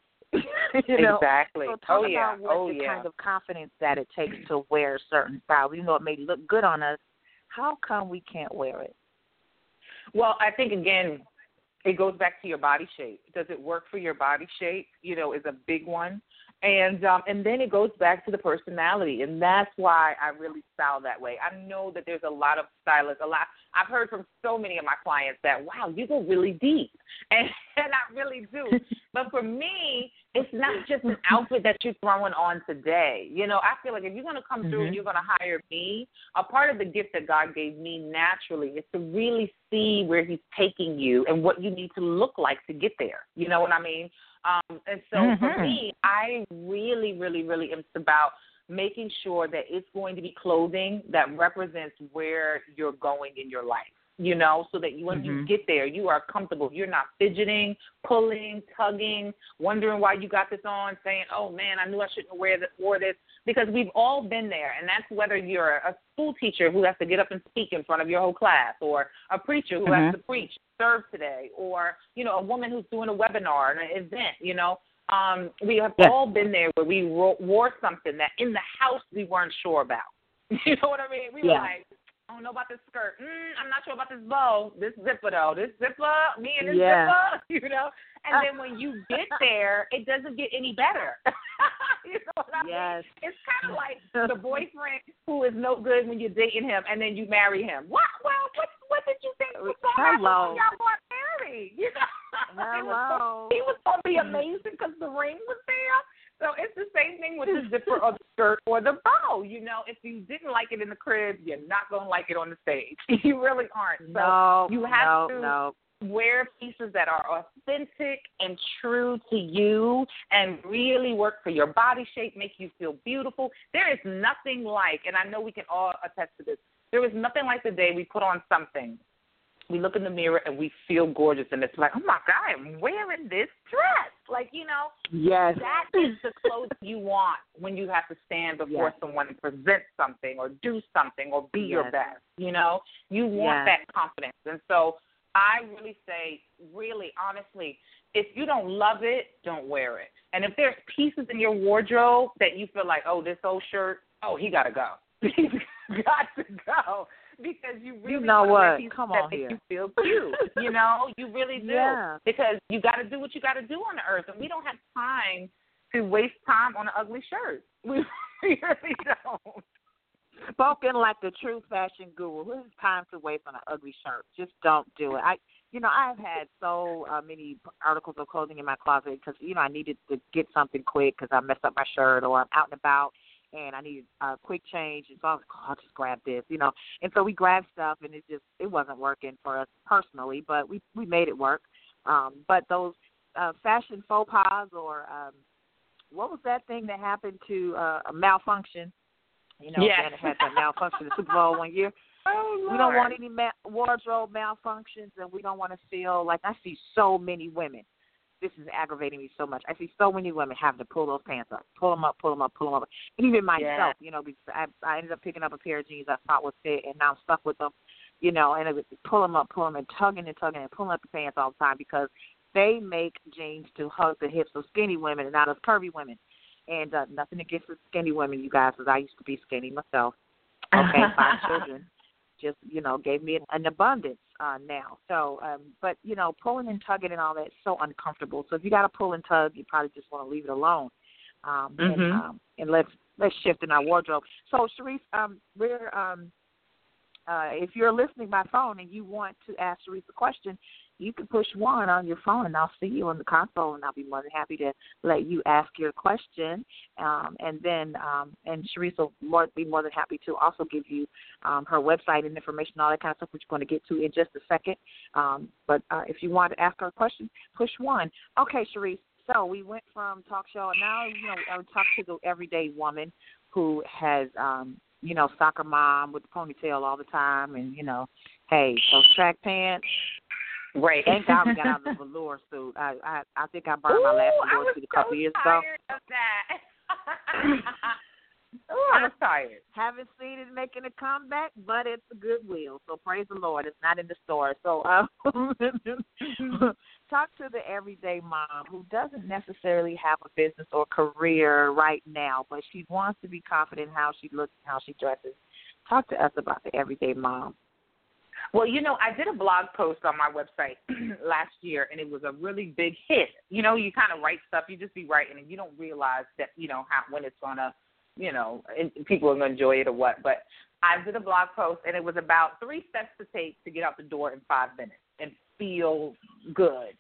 Exactly. So talk about what the kind of confidence that it takes to wear a certain style. Even though it may look good on us, how come we can't wear it? Well, I think, again, it goes back to your body shape. Does it work for your body shape, is a big one. And then it goes back to the personality, and that's why I really style that way. I know that there's a lot of stylists, I've heard from so many of my clients that, wow, you go really deep, and I really do. But for me, it's not just an outfit that you're throwing on today. I feel like if you're going to come through and you're going to hire me, a part of the gift that God gave me naturally is to really see where he's taking you and what you need to look like to get there. You know what I mean? And so for me, I really, really, really am about making sure that it's going to be clothing that represents where you're going in your life, so that when you get there, you are comfortable. You're not fidgeting, pulling, tugging, wondering why you got this on, saying, oh, man, I knew I shouldn't have wore this, because we've all been there. And that's whether you're a school teacher who has to get up and speak in front of your whole class, or a preacher who has to preach, serve today, or, a woman who's doing a webinar, an event, we have all been there where we wore something that in the house we weren't sure about. You know what I mean? We were like, I don't know about this skirt. I'm not sure about this bow. This zipper, though. This zipper, me and this zipper, And then when you get there, it doesn't get any better. You know what I mean? It's kind of like the boyfriend who is no good when you're dating him, and then you marry him. What? Well, what did you think was going to happen when y'all got married? He was going to be amazing because the ring was there. So it's the same thing with the zipper or the skirt or the bow. If you didn't like it in the crib, you're not going to like it on the stage. You really aren't. So you have to wear pieces that are authentic and true to you and really work for your body shape, make you feel beautiful. There is nothing like, and I know we can all attest to this, there is nothing like the day we put on something. We look in the mirror and we feel gorgeous, and it's like, oh, my God, I'm wearing this dress. That is the clothes you want when you have to stand before someone and present something or do something or be your best. You want that confidence. And so I really say, really, honestly, if you don't love it, don't wear it. And if there's pieces in your wardrobe that you feel like, oh, this old shirt, oh, he got to go. He's got to go. Because you really want to Come that on make here. you feel cute. You really do. Yeah. Because you got to do what you got to do on the earth. And we don't have time to waste time on an ugly shirt. We really don't. Spoken like the true fashion guru. Who has time to waste on an ugly shirt? Just don't do it. I've had so many articles of clothing in my closet because, I needed to get something quick because I messed up my shirt, or I'm out and about and I needed a quick change. And so I was like, I'll just grab this, And so we grabbed stuff, and it wasn't working for us personally, but we made it work. But those fashion faux pas, or what was that thing that happened to a malfunction? Janet had that malfunction in the Super Bowl one year. Oh, we don't want any wardrobe malfunctions, and we don't want to feel like I see so many women. This is aggravating me so much. I see so many women having to pull those pants up, pull them up. And even myself, because I ended up picking up a pair of jeans I thought was fit, and now I'm stuck with them, and it was pull them, and tugging and pulling up the pants all the time because they make jeans to hug the hips of skinny women and not of curvy women. And nothing against the skinny women, you guys, because I used to be skinny myself. Okay, 5 children just, gave me an abundance. now. So, but, pulling and tugging and all that is so uncomfortable. So if you got to pull and tug, you probably just want to leave it alone. And let's shift in our wardrobe. So, Sharice, if you're listening by phone and you want to ask Sharice a question, you can push 1 on your phone, and I'll see you on the console, and I'll be more than happy to let you ask your question. And Sharice will be more than happy to also give you her website and information, all that kind of stuff, which we're going to get to in just a second. But if you want to ask her a question, push 1. Okay, Sharice. So we went from talk show, and now I would talk to the everyday woman who has soccer mom with the ponytail all the time, and hey, those track pants. Right. Thank God we got out of the velour suit. I think I burned my last velour suit a couple years ago. I was so tired of that. I was tired. Haven't seen it making a comeback, but it's a Goodwill. So praise the Lord. It's not in the store. So talk to the everyday mom who doesn't necessarily have a business or career right now, but she wants to be confident in how she looks and how she dresses. Talk to us about the everyday mom. Well, I did a blog post on my website last year, and it was a really big hit. You kind of write stuff, you just be writing, and you don't realize that, when it's going to, and people are going to enjoy it or what. But I did a blog post, and it was about 3 steps to take to get out the door in 5 minutes and feel good,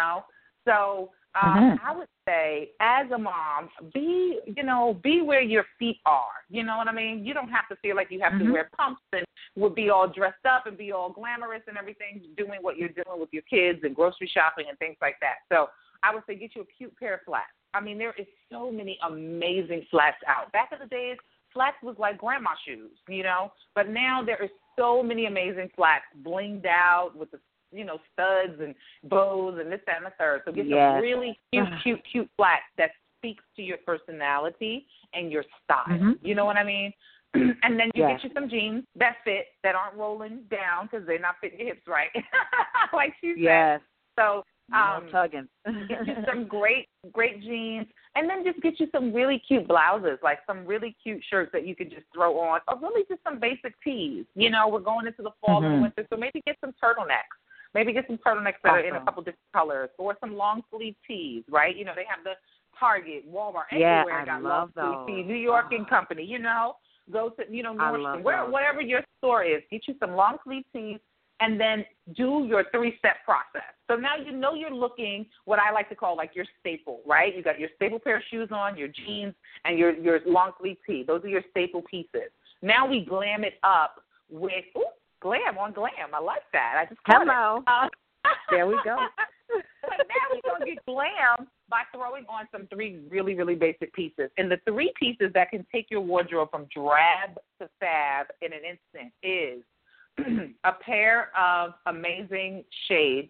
So I would say, as a mom, be where your feet are. You know what I mean? You don't have to feel like you have to wear pumps and would be all dressed up and be all glamorous and everything, doing what you're doing with your kids and grocery shopping and things like that. So I would say get you a cute pair of flats. I mean, there is so many amazing flats out. Back in the days, flats was like grandma shoes, But now there is so many amazing flats blinged out with the studs and bows and this, that, and the third. So get some really cute flats that speaks to your personality and your style. You know what I mean? And then you get you some jeans that fit, that aren't rolling down because they're not fitting your hips right, like she said. Yes. So tugging. get you some great jeans, and then just get you some really cute blouses, like some really cute shirts that you could just throw on, or really just some basic tees. We're going into the fall and winter, so maybe get some turtlenecks. Maybe get some turtlenecks that are in a couple different colors, or some long sleeve tees, right? They have the Target, Walmart, everywhere got long sleeve tees. New York and Company, Go to, Nordstrom, wherever your store is. Get you some long sleeve tees, and then do your 3-step process. So now you're looking what I like to call like your staple, right? You got your staple pair of shoes on, your jeans, and your long sleeve tee. Those are your staple pieces. Now we glam it up with glam on glam. I like that. I just hello. There we go. But now we're going to get glam by throwing on some 3 really, really basic pieces. And the 3 pieces that can take your wardrobe from drab to fab in an instant is a pair of amazing shades,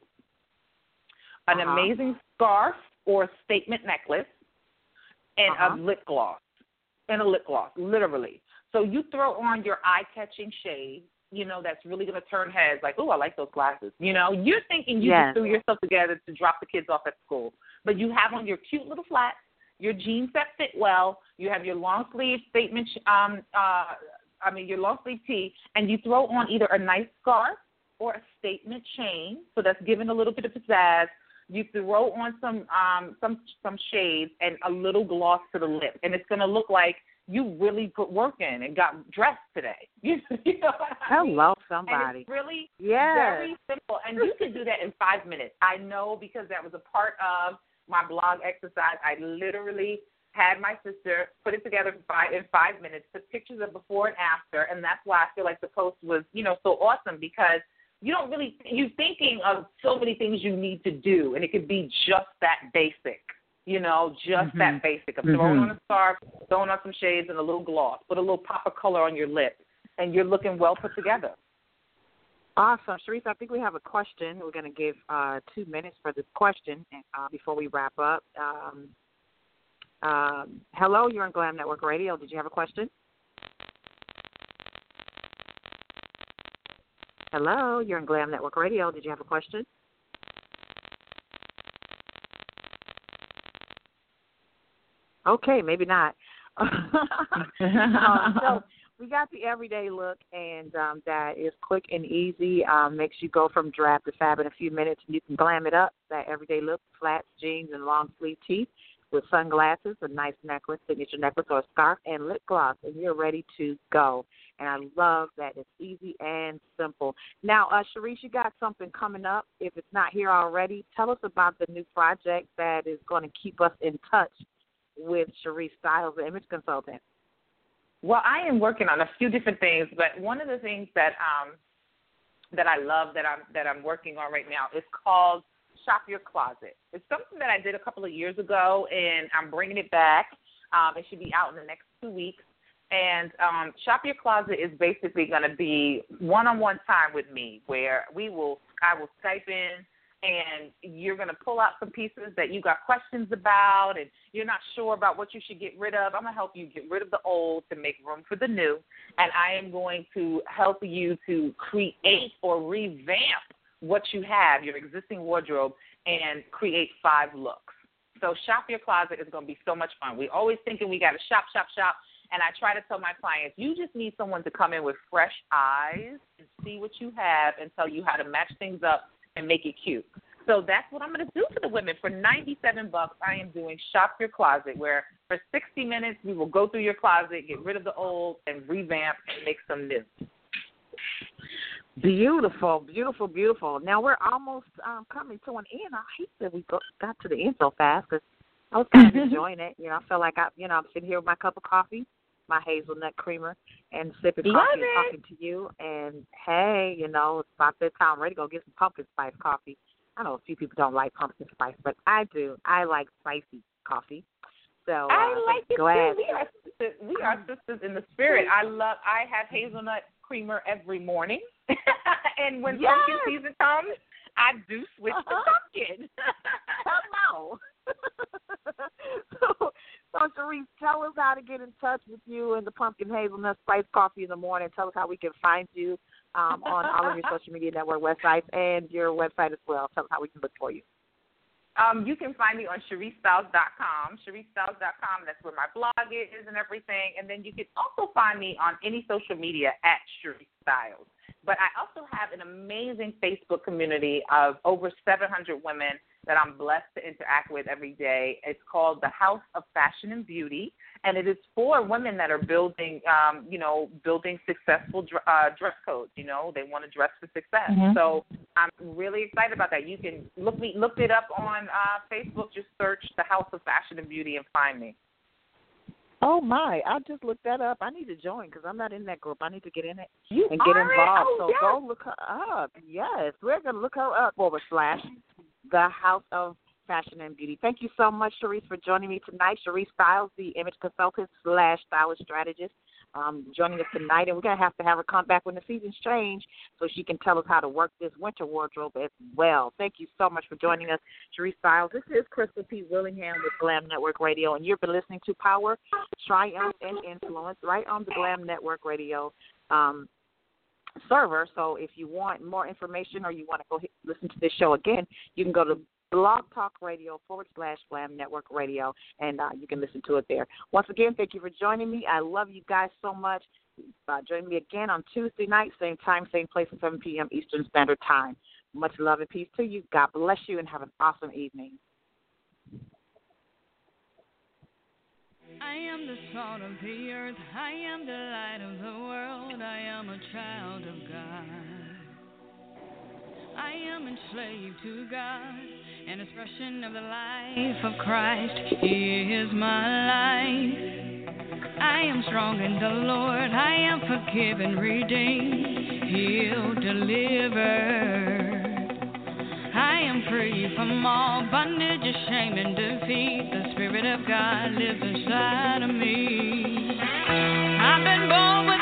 an amazing scarf or statement necklace, and a lip gloss. Literally. So you throw on your eye-catching shade, that's really going to turn heads, like, oh, I like those glasses. You're thinking you just threw yourself together to drop the kids off at school. But you have on your cute little flats, your jeans that fit well, you have your long sleeve statement, your long sleeve tee, and you throw on either a nice scarf or a statement chain, so that's giving a little bit of pizzazz. You throw on some shades and a little gloss to the lip, and it's going to look like you really put work in and got dressed today. You know what I mean? Hello, somebody. And it's really very simple, and you can do that in 5 minutes. I know, because that was a part of my blog exercise. I literally had my sister put it together in 5 minutes, took pictures of before and after, and that's why I feel like the post was, so awesome, because you're thinking of so many things you need to do, and it could be just that basic. That basic of throwing on a scarf, throwing on some shades and a little gloss, put a little pop of color on your lip, and you're looking well put together. Awesome. Sharice, I think we have a question. We're going to give 2 minutes for this question before we wrap up. Hello, you're on Glam Network Radio. Did you have a question? Hello, you're on Glam Network Radio. Did you have a question? Okay, maybe not. So we got the everyday look, and that is quick and easy. Makes you go from drab to fab in a few minutes, and you can glam it up. That everyday look, flats, jeans, and long sleeve tees with sunglasses, a nice necklace, signature necklace or a scarf, and lip gloss, and you're ready to go. And I love that it's easy and simple. Now, Sharice, you got something coming up. If it's not here already, tell us about the new project that is going to keep us in touch with Sharice Styles, the image consultant. Well, I am working on a few different things, but one of the things that I love that I'm working on right now is called Shop Your Closet. It's something that I did a couple of years ago, and I'm bringing it back. It should be out in the next 2 weeks. And Shop Your Closet is basically going to be one-on-one time with me, where I will Skype in, and you're going to pull out some pieces that you got questions about, and you're not sure about what you should get rid of. I'm going to help you get rid of the old to make room for the new, and I am going to help you to create or revamp what you have, your existing wardrobe, and create 5 looks. So Shop Your Closet is going to be so much fun. We're always thinking we got to shop, and I try to tell my clients, you just need someone to come in with fresh eyes and see what you have and tell you how to match things up and make it cute. So that's what I'm going to do for the women. For $97, I am doing Shop Your Closet, where for 60 minutes we will go through your closet, get rid of the old, and revamp and make some new. Beautiful, beautiful, beautiful. Now we're almost coming to an end. I hate that we got to the end so fast because I was kind of enjoying it. You know, I felt like I'm sitting here with my cup of coffee, my hazelnut creamer, and sipping coffee and talking to you. And hey, it's about that time. I'm ready to go get some pumpkin spice coffee. I know a few people don't like pumpkin spice, but I do. I like spicy coffee. So I like it glad. too. We are sisters in the spirit. I have hazelnut creamer every morning, and when pumpkin season comes, I do switch to pumpkin. Hello. So Sharice, tell us how to get in touch with you and the pumpkin hazelnut spice coffee in the morning. Tell us how we can find you on all of your social media network websites and your website as well. Tell us how we can look for you. You can find me on ShariceStyles.com. ShariceStyles.com, that's where my blog is and everything. And then you can also find me on any social media at Sharice Styles. But I also have an amazing Facebook community of over 700 women that I'm blessed to interact with every day. It's called the House of Fashion and Beauty, and it is for women that are building successful dress codes. They want to dress for success. Mm-hmm. So I'm really excited about that. You can look it up on Facebook. Just search the House of Fashion and Beauty and find me. Oh, my. I just looked that up. I need to join because I'm not in that group. I need to get in it and get involved. Oh, so yes. Go look her up. Yes, we're going to look her up / the House of Fashion and Beauty. Thank you so much, Sharice, for joining me tonight. Sharice Styles, the image consultant / stylist strategist, joining us tonight. And we're going to have her come back when the seasons change so she can tell us how to work this winter wardrobe as well. Thank you so much for joining us, Sharice Styles. This is Crystal P. Willingham with Glam Network Radio, and you've been listening to Power, Triumph, and Influence right on the Glam Network Radio server. So if you want more information or you want to go listen to this show again, you can go to Blog Talk Radio / Glam Network Radio, and you can listen to it there. Once again, thank you for joining me. I love you guys so much. Join me again on Tuesday night, same time, same place at 7 p.m. Eastern Standard Time. Much love and peace to you. God bless you, and have an awesome evening. I am the salt of the earth, I am the light of the world, I am a child of God. I am enslaved to God, an expression of the life of Christ. He is my life. I am strong in the Lord, I am forgiven, redeemed, healed, delivered. I am free from all bondage, shame, and defeat. The Spirit of God lives inside of me. I've been born with